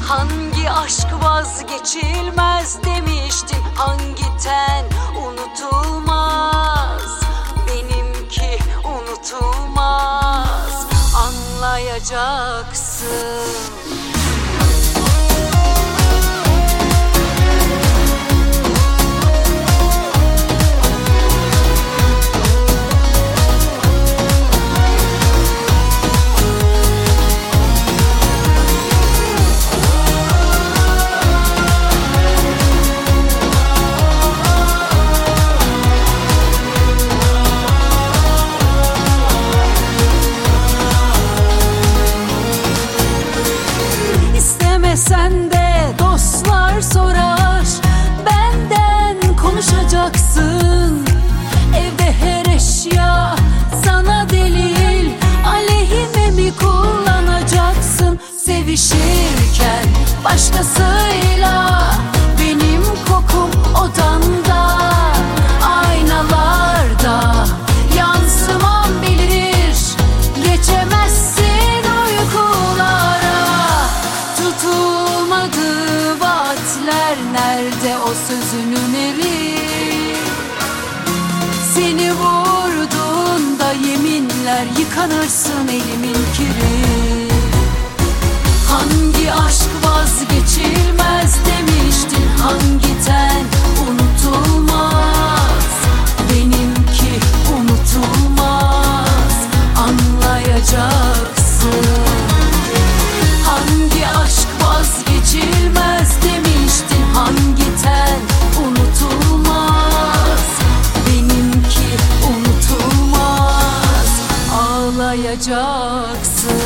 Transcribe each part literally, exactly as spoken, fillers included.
Hangi aşk vazgeçilmez demiştin, hangi ten unutulmaz, benimki unutulmaz, anlayacaksın. Sen de dostlar sorar, benden konuşacaksın. Evde her eşya sana delil, aleyhime mi kullanacaksın? Sevişirken başkasıyla, benim kokum odanda, aynalarda yansımam belirir. Geçemezsin nerede o sözünün eri? Seni vurduğunda yeminler yıkanırsın elimin kiri. Hangi aşk vazgeçilmez demiştin, hangi ten unutulmaz, benimki unutulmaz, anlayacaksın. Hangi aşk vazgeçilmez demiştin, hangi ten unutulmaz, benimki unutulmaz, ağlayacaksın.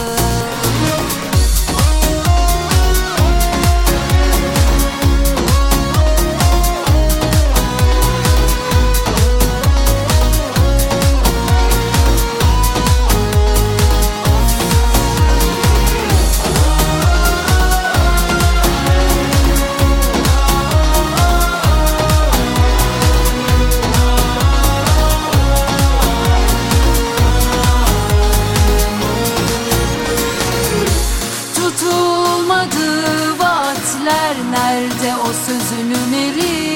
Nerede o sözünün eri?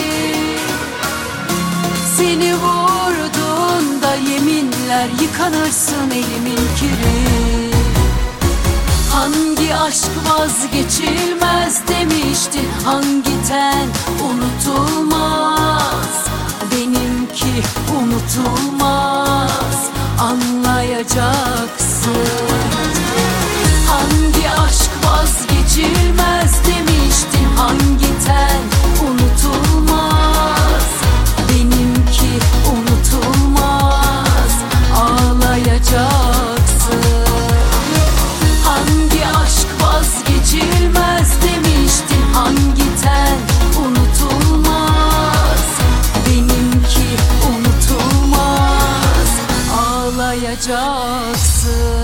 Seni vurduğunda yeminler yıkanırsın elimin kiri. Hangi aşk vazgeçilmez demiştin, hangi ten unutulmaz, benimki unutulmaz, anlayacaksın. Hangi aşk vazgeçilmez demiştin, hangi ten unutulmaz, benimki unutulmaz, ağlayacaksın. Hangi aşk vazgeçilmez demiştin, hangi ten unutulmaz, benimki unutulmaz, ağlayacaksın.